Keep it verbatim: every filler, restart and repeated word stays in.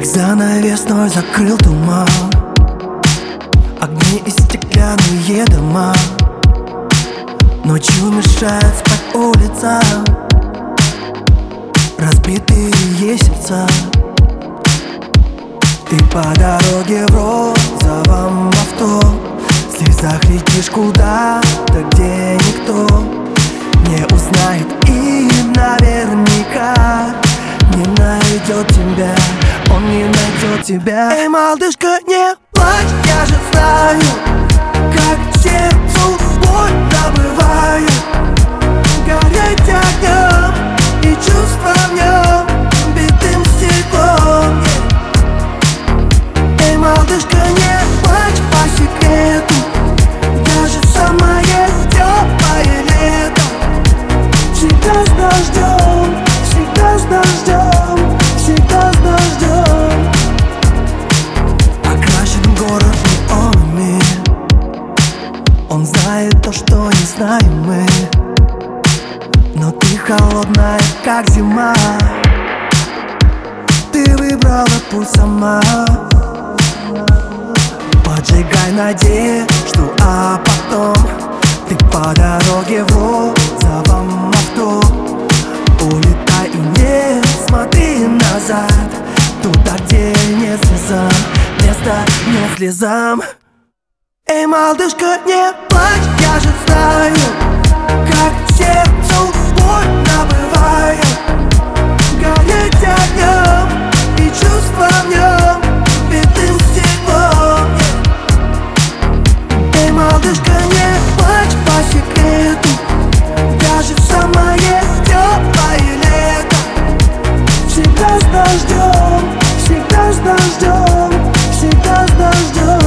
Как занавесной закрыл туман, огни и стеклянные дома. Ночью мешает спать улицам, разбитые сердца. Ты по дороге в розовом авто, в слезах летишь куда-то, где никто не узнает и наверняка не найдет тебя, он не найдет тебя. Эй, малышка, не плачь, я же знаю, как сердцу больно бывает гореть огнем и чувства в нем битым стеклом. Эй, малышка, не плачь по секрету, даже самое теплое лето всегда с дождем, всегда с дождем, всегда с дождем. Окрашен город неонами, он знает то, что не знаем мы. Но ты холодная, как зима, ты выбрала путь сама. Поджигай надежду, а потом ты по дороге в розовом авто. Улетай и не смотри назад, туда, где нет слезам, места нет слезам. Эй, малышка, не плачь, я же знаю, как сердцу больно бывает гореть огнем и чувства в нем битым стеклом. Эй, малышка, не плачь по секрету, даже самое теплое лето всегда с дождем, всегда с дождем, всегда с дождем.